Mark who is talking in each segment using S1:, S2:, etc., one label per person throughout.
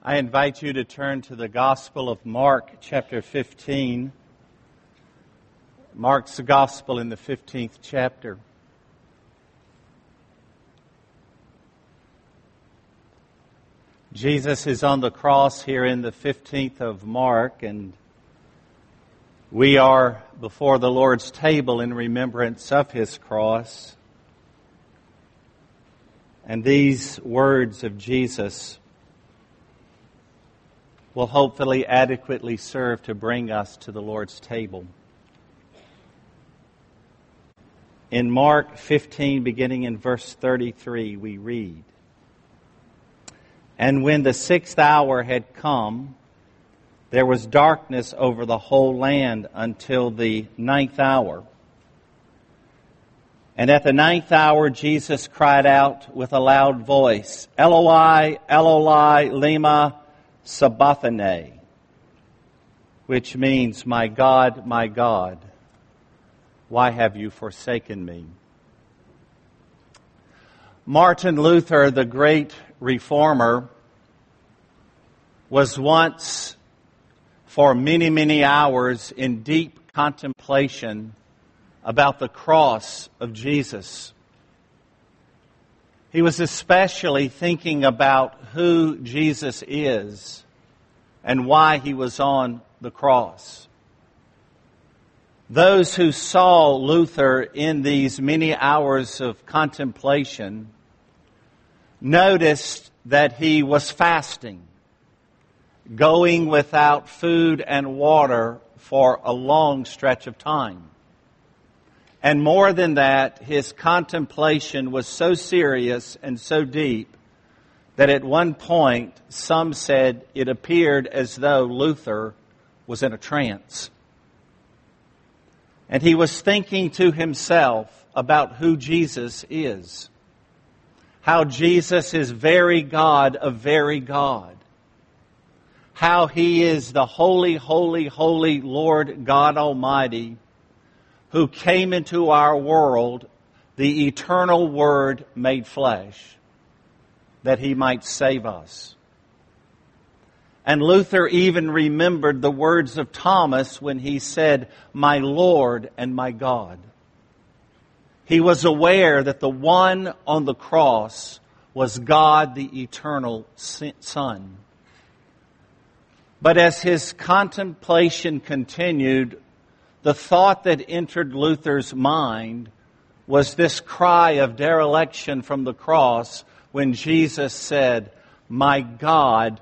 S1: I invite you to turn to the Gospel of Mark, chapter 15. Mark's Gospel in the 15th chapter. Jesus is on the cross here in the 15th of Mark, and we are before the Lord's table in remembrance of His cross. And these words of Jesus will hopefully adequately serve to bring us to the Lord's table. In Mark 15, beginning in verse 33, we read, "And when the 6th hour had come, there was darkness over the whole land until the 9th hour. And at the 9th hour, Jesus cried out with a loud voice, 'Eloi, Eloi, lema sabachthani,' which means, my God, why have you forsaken me?" Martin Luther, the great reformer, was once for many, many hours in deep contemplation about the cross of Jesus. He was especially thinking about who Jesus is and why He was on the cross. Those who saw Luther in these many hours of contemplation noticed that he was fasting, going without food and water for a long stretch of time. And more than that, his contemplation was so serious and so deep that at one point, some said it appeared as though Luther was in a trance. And he was thinking to himself about who Jesus is. How Jesus is very God of very God. How He is the holy, holy, holy Lord God Almighty, who came into our world, the eternal Word made flesh, that He might save us. And Luther even remembered the words of Thomas when he said, "My Lord and my God." He was aware that the one on the cross was God, the eternal Son. But as his contemplation continued, the thought that entered Luther's mind was this cry of dereliction from the cross when Jesus said, my God,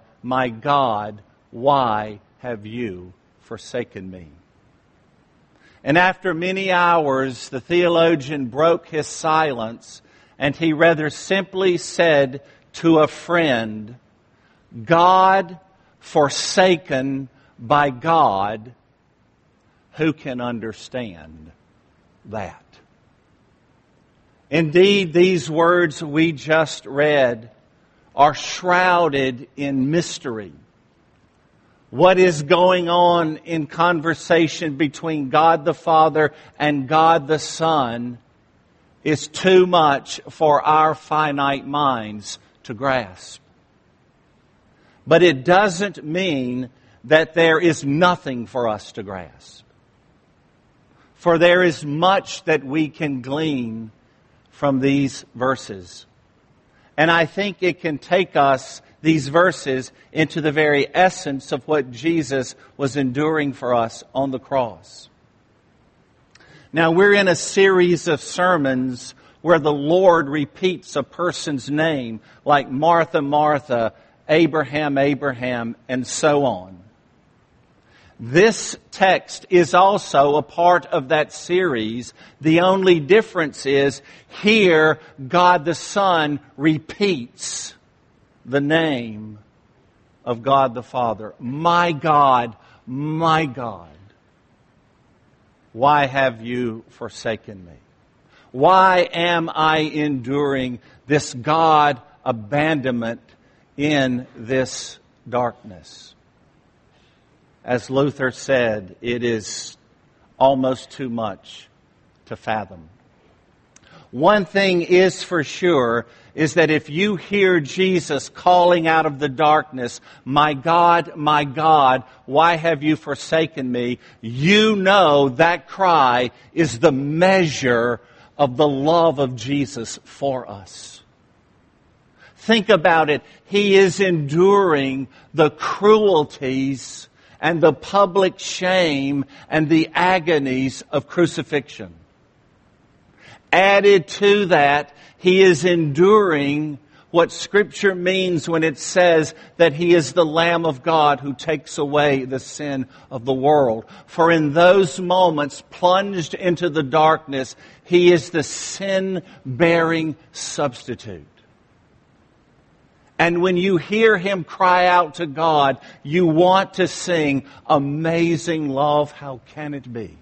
S1: why have you forsaken me?" And after many hours, the theologian broke his silence, and he rather simply said to a friend, "God forsaken by God, who can understand that?" Indeed, these words we just read are shrouded in mystery. What is going on in conversation between God the Father and God the Son is too much for our finite minds to grasp. But it doesn't mean that there is nothing for us to grasp. For there is much that we can glean from these verses. And I think it can take us, these verses, into the very essence of what Jesus was enduring for us on the cross. Now, we're in a series of sermons where the Lord repeats a person's name, like Martha, Martha, Abraham, Abraham, and so on. This text is also a part of that series. The only difference is here God the Son repeats the name of God the Father. My God, why have you forsaken me? Why am I enduring this God abandonment in this darkness? As Luther said, it is almost too much to fathom. One thing is for sure, is that if you hear Jesus calling out of the darkness, my God, why have you forsaken me?" You know that cry is the measure of the love of Jesus for us. Think about it. He is enduring the cruelties and the public shame and the agonies of crucifixion. Added to that, He is enduring what Scripture means when it says that He is the Lamb of God who takes away the sin of the world. For in those moments, plunged into the darkness, He is the sin-bearing substitute. And when you hear Him cry out to God, you want to sing, "Amazing love, how can it be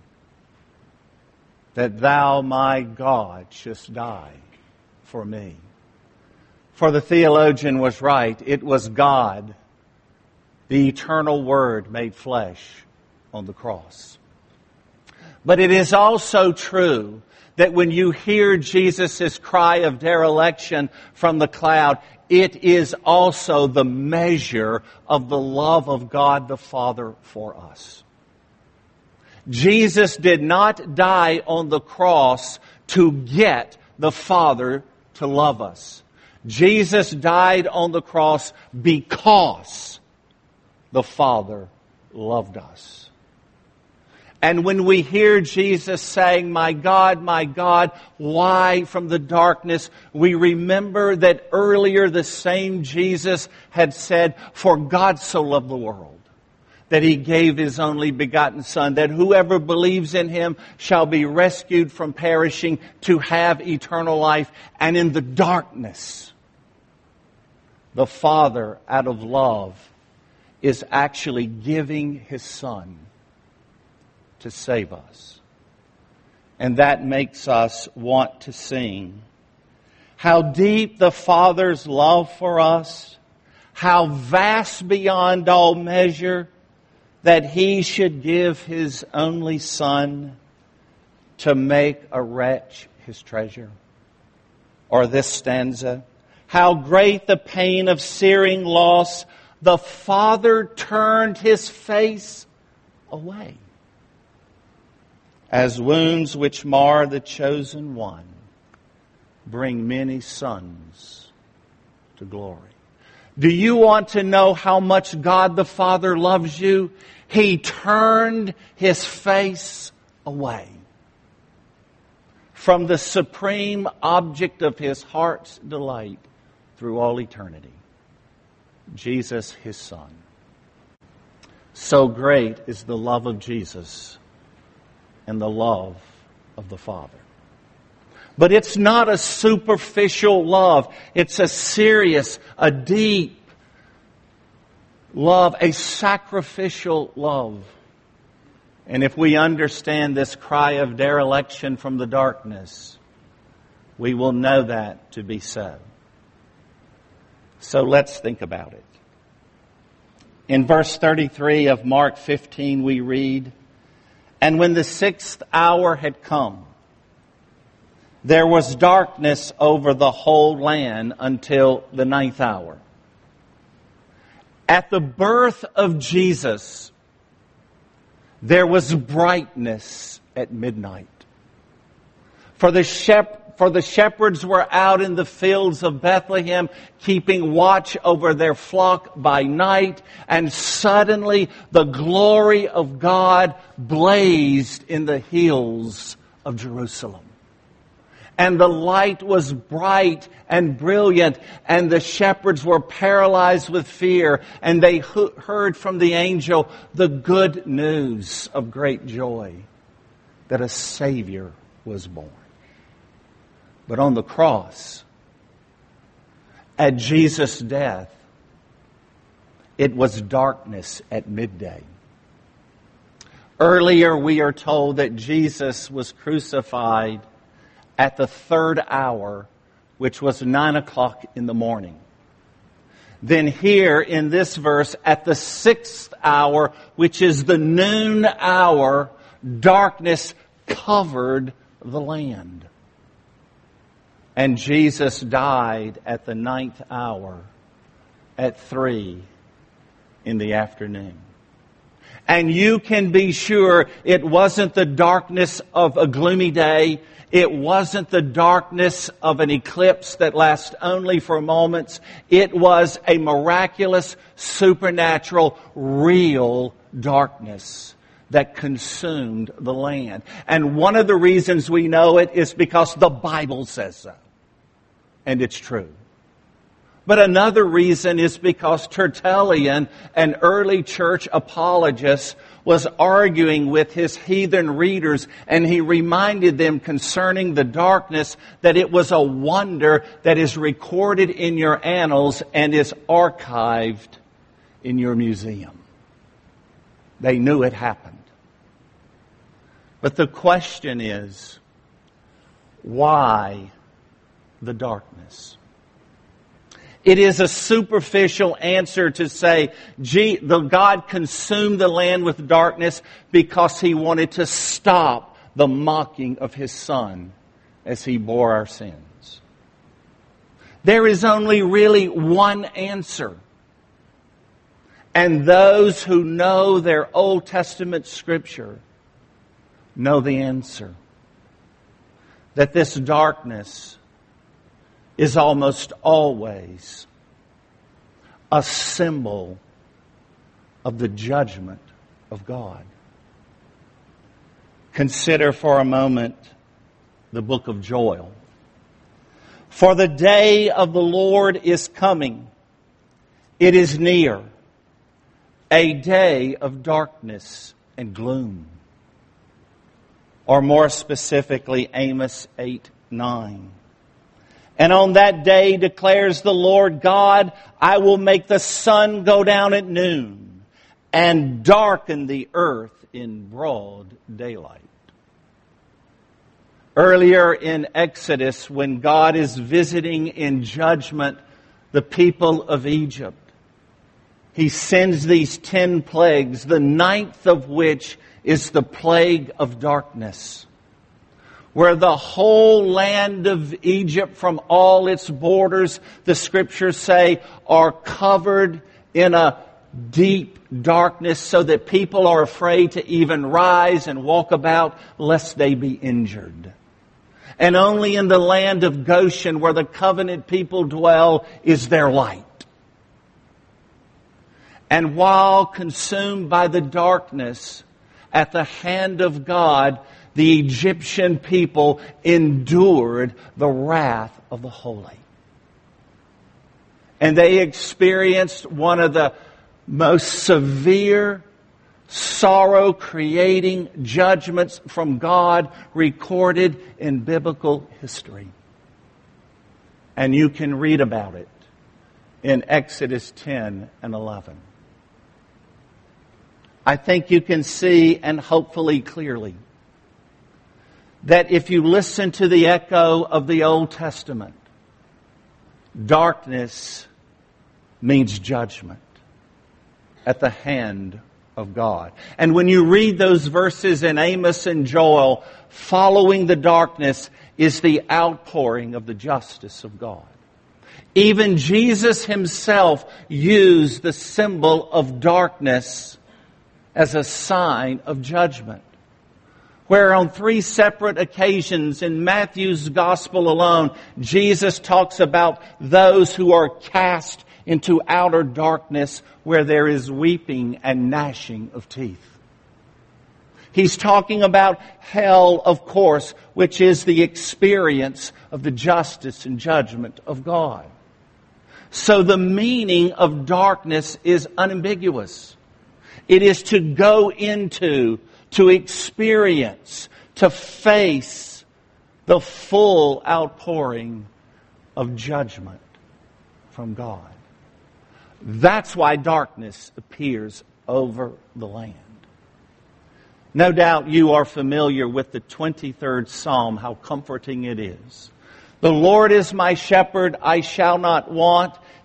S1: that Thou, my God, shouldst die for me?" For the theologian was right. It was God, the eternal Word made flesh on the cross. But it is also true that when you hear Jesus' cry of dereliction from the cloud, it is also the measure of the love of God the Father for us. Jesus did not die on the cross to get the Father to love us. Jesus died on the cross because the Father loved us. And when we hear Jesus saying, my God, why from the darkness?" we remember that earlier the same Jesus had said, "For God so loved the world, that He gave His only begotten Son, that whoever believes in Him shall be rescued from perishing to have eternal life." And in the darkness, the Father, out of love, is actually giving His Son to save us. And that makes us want to sing. How deep the Father's love for us, how vast beyond all measure, that He should give His only Son to make a wretch His treasure. Or this stanza, how great the pain of searing loss, the Father turned His face away. As wounds which mar the chosen one bring many sons to glory. Do you want to know how much God the Father loves you? He turned His face away from the supreme object of His heart's delight through all eternity, Jesus, His Son. So great is the love of Jesus and the love of the Father. But it's not a superficial love. It's a serious, a deep love, a sacrificial love. And if we understand this cry of dereliction from the darkness, we will know that to be so. So let's think about it. In verse 33 of Mark 15 we read, "And when the 6th hour had come, there was darkness over the whole land until the 9th hour." At the birth of Jesus, there was brightness at midnight. For the shepherds were out in the fields of Bethlehem, keeping watch over their flock by night, and suddenly the glory of God blazed in the hills of Jerusalem. And the light was bright and brilliant, and the shepherds were paralyzed with fear, and they heard from the angel the good news of great joy, that a Savior was born. But on the cross, at Jesus' death, it was darkness at midday. Earlier we are told that Jesus was crucified at the 3rd hour, which was 9 o'clock in the morning. Then here in this verse, at the 6th hour, which is the noon hour, darkness covered the land. And Jesus died at the 9th hour at 3 in the afternoon. And you can be sure it wasn't the darkness of a gloomy day. It wasn't the darkness of an eclipse that lasts only for moments. It was a miraculous, supernatural, real darkness that consumed the land. And one of the reasons we know it is because the Bible says so. And it's true. But another reason is because Tertullian, an early church apologist, was arguing with his heathen readers, and he reminded them concerning the darkness that it was a wonder that is recorded in your annals and is archived in your museum. They knew it happened. But the question is, why the darkness? It is a superficial answer to say, God consumed the land with darkness because He wanted to stop the mocking of His Son as He bore our sins. There is only really one answer. And those who know their Old Testament Scripture know the answer. That this darkness is almost always a symbol of the judgment of God. Consider for a moment the book of Joel. For the day of the Lord is coming. It is near. A day of darkness and gloom. Or more specifically, Amos 8:9. And on that day, declares the Lord God, I will make the sun go down at noon and darken the earth in broad daylight. Earlier in Exodus, when God is visiting in judgment the people of Egypt, He sends these 10 plagues, the 9th of which is the plague of darkness, where the whole land of Egypt from all its borders, the Scriptures say, are covered in a deep darkness so that people are afraid to even rise and walk about lest they be injured. And only in the land of Goshen, where the covenant people dwell, is there light. And while consumed by the darkness at the hand of God, the Egyptian people endured the wrath of the holy. And they experienced one of the most severe, sorrow-creating judgments from God recorded in biblical history. And you can read about it in Exodus 10 and 11. I think you can see, and hopefully clearly, that if you listen to the echo of the Old Testament, darkness means judgment at the hand of God. And when you read those verses in Amos and Joel, following the darkness is the outpouring of the justice of God. Even Jesus Himself used the symbol of darkness as a sign of judgment, where on 3 separate occasions in Matthew's Gospel alone, Jesus talks about those who are cast into outer darkness where there is weeping and gnashing of teeth. He's talking about hell, of course, which is the experience of the justice and judgment of God. So the meaning of darkness is unambiguous. It is to go into, to experience, to face the full outpouring of judgment from God. That's why darkness appears over the land. No doubt you are familiar with the 23rd Psalm, how comforting it is. The Lord is my shepherd, I shall not want.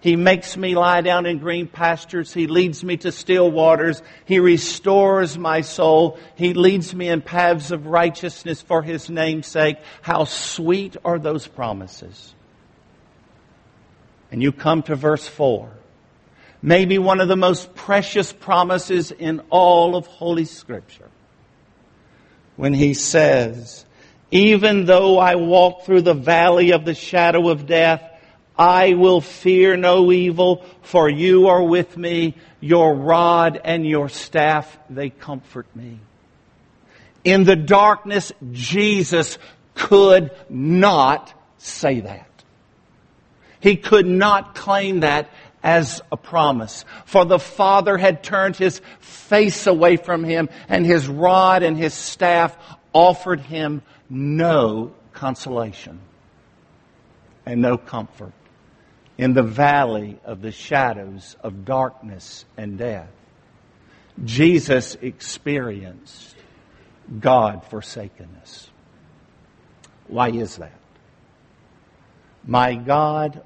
S1: He makes me lie down in green pastures. He leads me to still waters. He restores my soul. He leads me in paths of righteousness for His name's sake. How sweet are those promises. And you come to verse 4. Maybe one of the most precious promises in all of Holy Scripture. When He says, even though I walk through the valley of the shadow of death, I will fear no evil, for you are with me. Your rod and your staff, they comfort me. In the darkness, Jesus could not say that. He could not claim that as a promise. For the Father had turned His face away from him, and His rod and His staff offered him no consolation and no comfort in the valley of the shadows of darkness and death. Jesus experienced God forsakenness. Why is that? My God,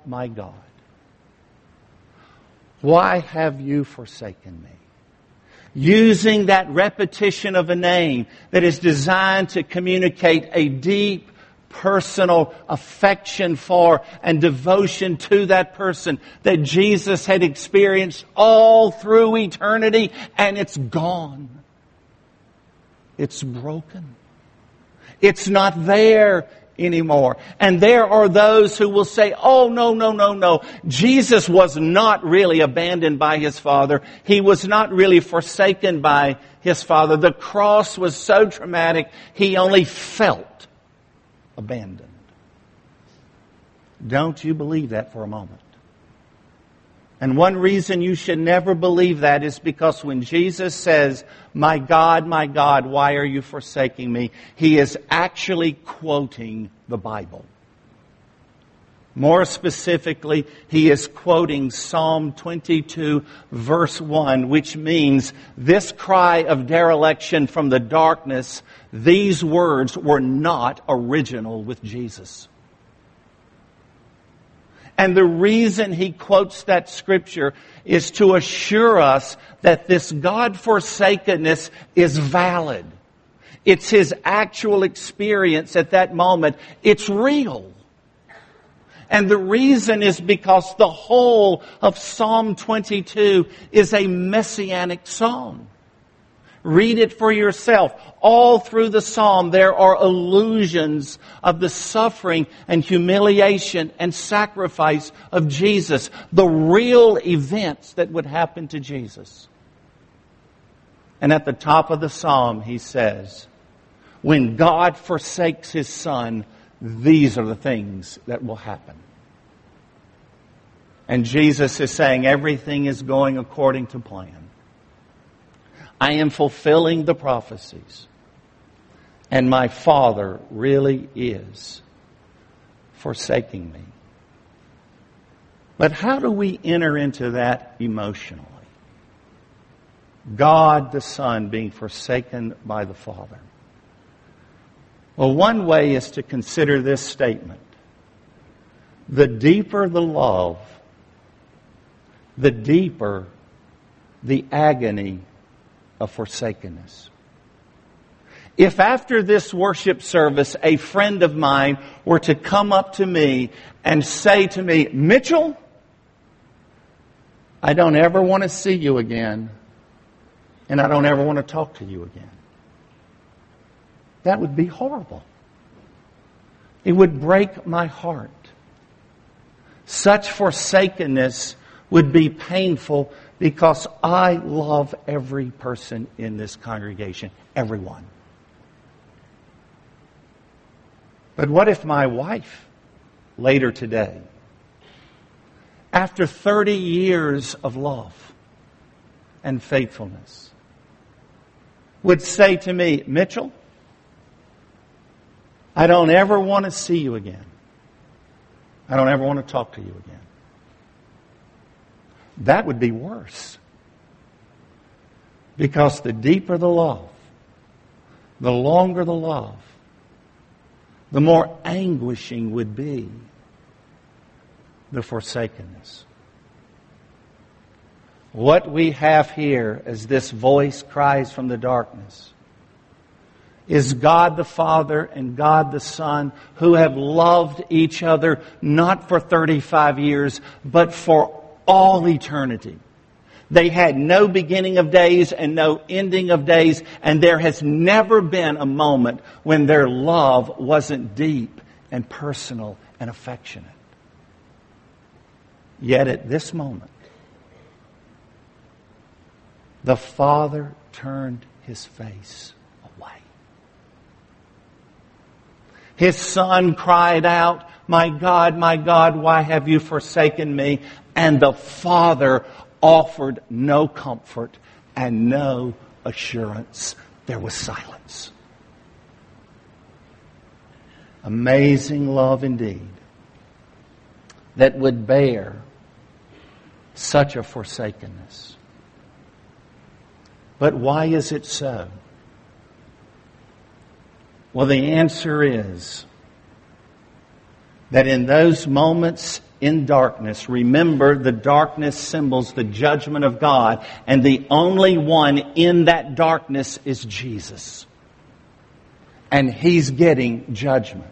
S1: why have you forsaken me? Using that repetition of a name that is designed to communicate a deep personal affection for and devotion to that person that Jesus had experienced all through eternity, and it's gone. It's broken. It's not there anymore. And there are those who will say, oh, no. Jesus was not really abandoned by His Father. He was not really forsaken by His Father. The cross was so traumatic, He only felt abandoned. Don't you believe that for a moment. And one reason you should never believe that is because when Jesus says, my God, why are you forsaking me? He is actually quoting the Bible. More specifically, He is quoting Psalm 22, verse 1, which means this cry of dereliction from the darkness, these words were not original with Jesus. And the reason He quotes that Scripture is to assure us that this God-forsakenness is valid. It's His actual experience at that moment. It's real. And the reason is because the whole of Psalm 22 is a messianic psalm. Read it for yourself. All through the psalm there are allusions of the suffering and humiliation and sacrifice of Jesus. The real events that would happen to Jesus. And at the top of the psalm He says, when God forsakes His Son, these are the things that will happen. And Jesus is saying everything is going according to plan. I am fulfilling the prophecies. And my Father really is forsaking me. But how do we enter into that emotionally? God the Son being forsaken by the Father. Well, one way is to consider this statement. The deeper the love, the deeper the agony of forsakenness. If after this worship service a friend of mine were to come up to me and say to me, Mitchell, I don't ever want to see you again, and I don't ever want to talk to you again. That would be horrible. It would break my heart. Such forsakenness would be painful because I love every person in this congregation. Everyone. But what if my wife, later today, after 30 years of love and faithfulness, would say to me, Mitchell, I don't ever want to see you again. I don't ever want to talk to you again. That would be worse. Because the deeper the love, the longer the love, the more anguishing would be the forsakenness. What we have here as this voice cries from the darkness is God the Father and God the Son, who have loved each other not for 35 years, but for all eternity. They had no beginning of days and no ending of days, and there has never been a moment when their love wasn't deep and personal and affectionate. Yet at this moment, the Father turned His face away. His Son cried out, my God, why have you forsaken me?" And the Father offered no comfort and no assurance. There was silence. Amazing love indeed, that would bear such a forsakenness. But why is it so? Well, the answer is that in those moments in darkness, remember, the darkness symbols the judgment of God, and the only one in that darkness is Jesus. And He's getting judgment.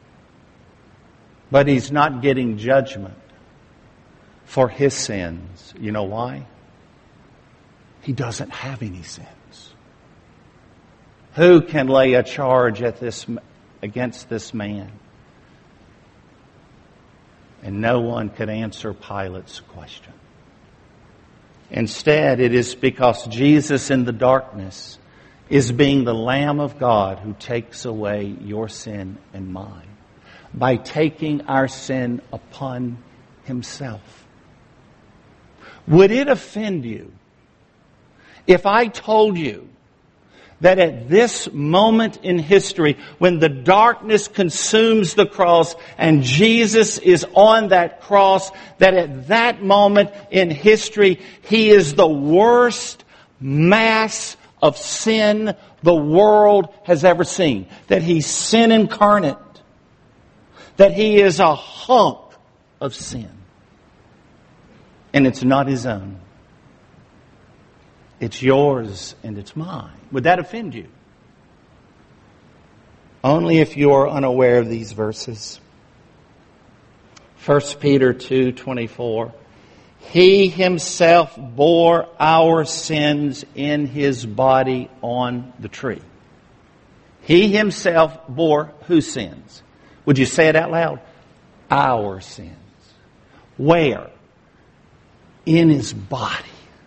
S1: But He's not getting judgment for His sins. You know why? He doesn't have any sins. Who can lay a charge against this man? And no one could answer Pilate's question. Instead, it is because Jesus in the darkness is being the Lamb of God who takes away your sin and mine, by taking our sin upon Himself. Would it offend you if I told you that at this moment in history, when the darkness consumes the cross and Jesus is on that cross, that at that moment in history, He is the worst mass of sin the world has ever seen? That He's sin incarnate. That He is a hunk of sin. And it's not His own. It's yours and it's mine. Would that offend you? Only if you are unaware of these verses. 1 Peter 2:24. He Himself bore our sins in His body on the tree. He Himself bore whose sins? Would you say it out loud? Our sins. Where? In His body.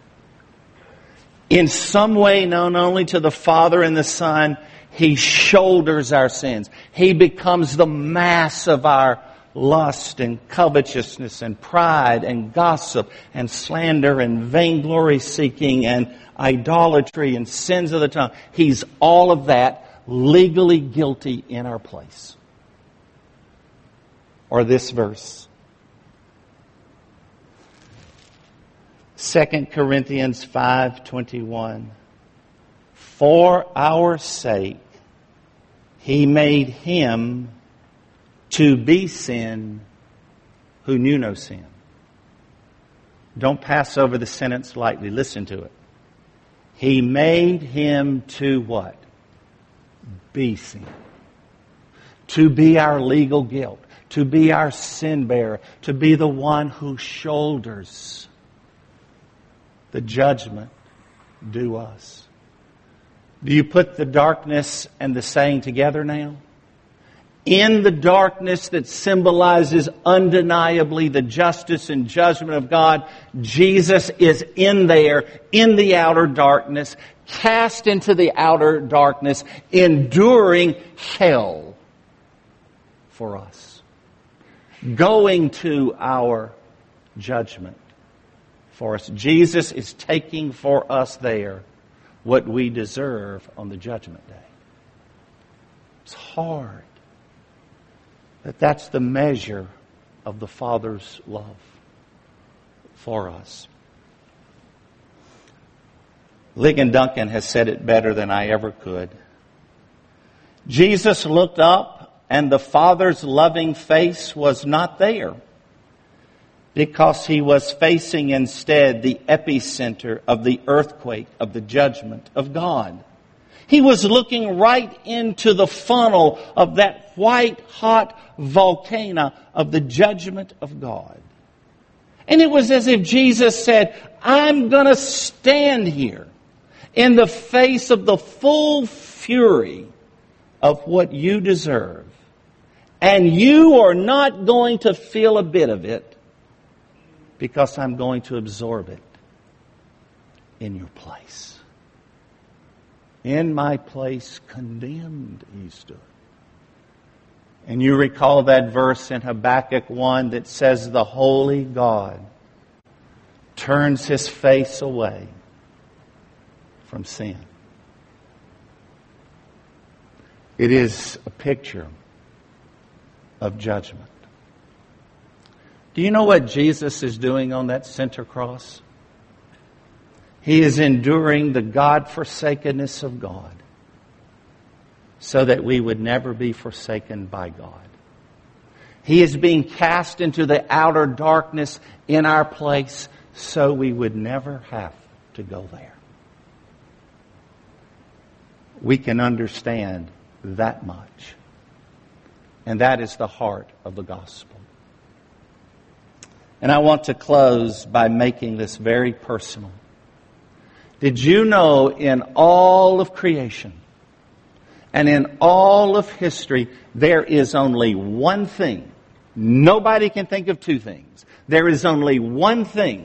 S1: In some way known only to the Father and the Son, He shoulders our sins. He becomes the mass of our lust and covetousness and pride and gossip and slander and vainglory seeking and idolatry and sins of the tongue. He's all of that, legally guilty in our place. Or this verse. 2 Corinthians 5:21. For our sake, He made Him to be sin who knew no sin. Don't pass over the sentence lightly. Listen to it. He made Him to what? Be sin. To be our legal guilt. To be our sin bearer. To be the one who shoulders the judgment due us. Do you put the darkness and the saying together now? In the darkness that symbolizes undeniably the justice and judgment of God, Jesus is in there, in the outer darkness, cast into the outer darkness, enduring hell for us, going to our judgment for us. Jesus is taking for us there what we deserve on the judgment day. It's hard. But that's the measure of the Father's love for us. Ligon Duncan has said it better than I ever could. Jesus looked up and the Father's loving face was not there. because he was facing instead the epicenter of the earthquake of the judgment of God. He was looking right into the funnel of that white-hot volcano of the judgment of God. And it was as if Jesus said, I'm going to stand here in the face of the full fury of what you deserve. And you are not going to feel a bit of it, because I'm going to absorb it in your place. In my place condemned he stood. And you recall that verse in Habakkuk 1 that says the holy God turns his face away from sin. It is a picture of judgment. Do you know what Jesus is doing on that center cross? He is enduring the God-forsakenness of God so that we would never be forsaken by God. He is being cast into the outer darkness in our place so we would never have to go there. We can understand that much. And that is the heart of the gospel. And I want to close by making this very personal. Did you know in all of creation and in all of history, there is only one thing. Nobody can think of two things. There is only one thing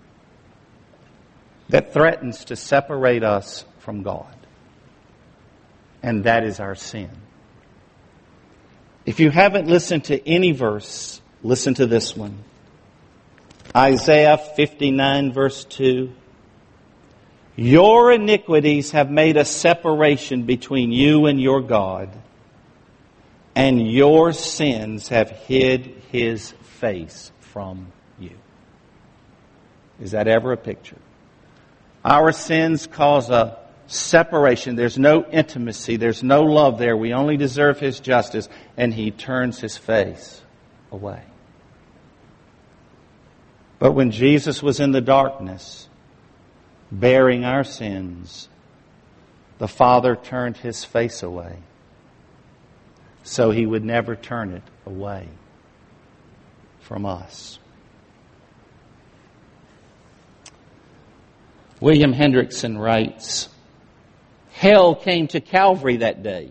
S1: that threatens to separate us from God. And that is our sin. If you haven't listened to any verse, listen to this one. Isaiah 59 verse 2. Your iniquities have made a separation between you and your God, and your sins have hid His face from you. Is that ever a picture? Our sins cause a separation. There's no intimacy. There's no love there. We only deserve His justice, and He turns His face away. But when Jesus was in the darkness, bearing our sins, the Father turned His face away so He would never turn it away from us. William Hendrickson writes, hell came to Calvary that day,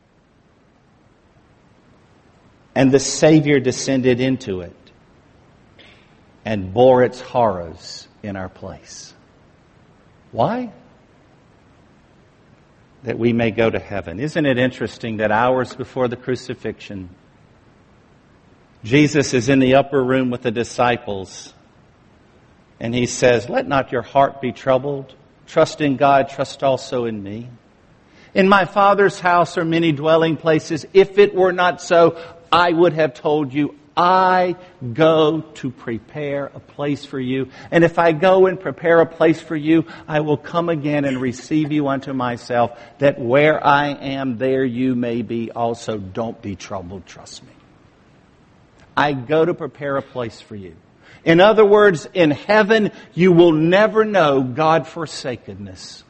S1: and the Savior descended into it and bore its horrors in our place. Why? That we may go to heaven. Isn't it interesting that hours before the crucifixion, Jesus is in the upper room with the disciples, and He says, let not your heart be troubled. Trust in God, trust also in me. In my Father's house are many dwelling places. If it were not so, I would have told you, I go to prepare a place for you. And if I go and prepare a place for you, I will come again and receive you unto myself, that where I am, there you may be also. Don't be troubled, trust me. I go to prepare a place for you. In other words, in heaven, you will never know God-forsakenness.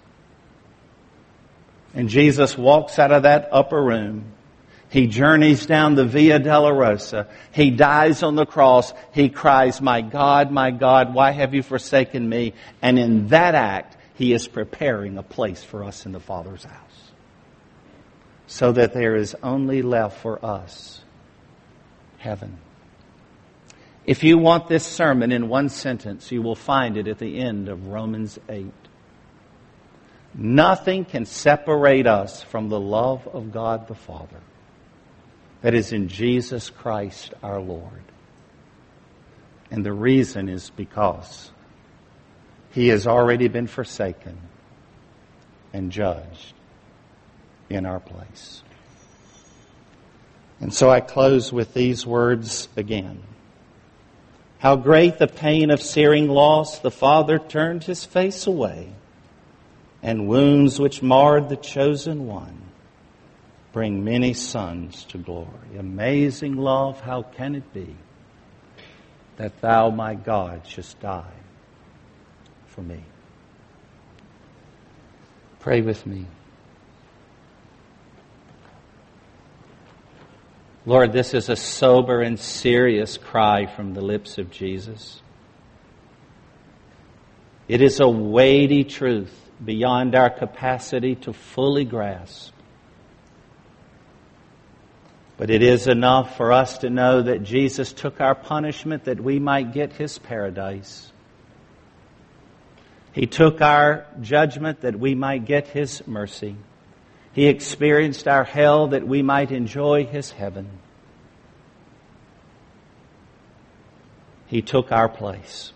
S1: And Jesus walks out of that upper room. He journeys down the Via Dolorosa. He dies on the cross. He cries, my God, why have you forsaken me? And in that act, He is preparing a place for us in the Father's house. So that there is only left for us heaven. If you want this sermon in one sentence, you will find it at the end of Romans 8. Nothing can separate us from the love of God the Father that is in Jesus Christ our Lord. And the reason is because He has already been forsaken and judged in our place. And so I close with these words again. How great the pain of searing loss, the Father turned His face away, and wounds which marred the chosen one bring many sons to glory. Amazing love, how can it be that thou, my God, shouldst die for me. Pray with me. Lord, this is a sober and serious cry from the lips of Jesus. It is a weighty truth beyond our capacity to fully grasp. But it is enough for us to know that Jesus took our punishment that we might get His paradise. He took our judgment that we might get His mercy. He experienced our hell that we might enjoy His heaven. He took our place.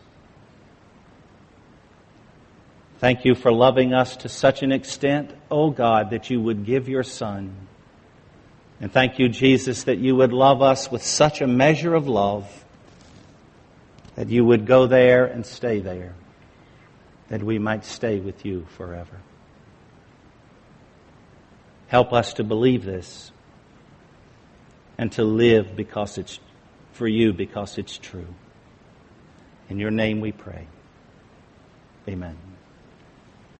S1: Thank You for loving us to such an extent, O God, that You would give Your Son. And thank You, Jesus, that You would love us with such a measure of love that You would go there and stay there, that we might stay with You forever. Help us to believe this and to live because it's for You, because it's true. In Your name we pray. Amen.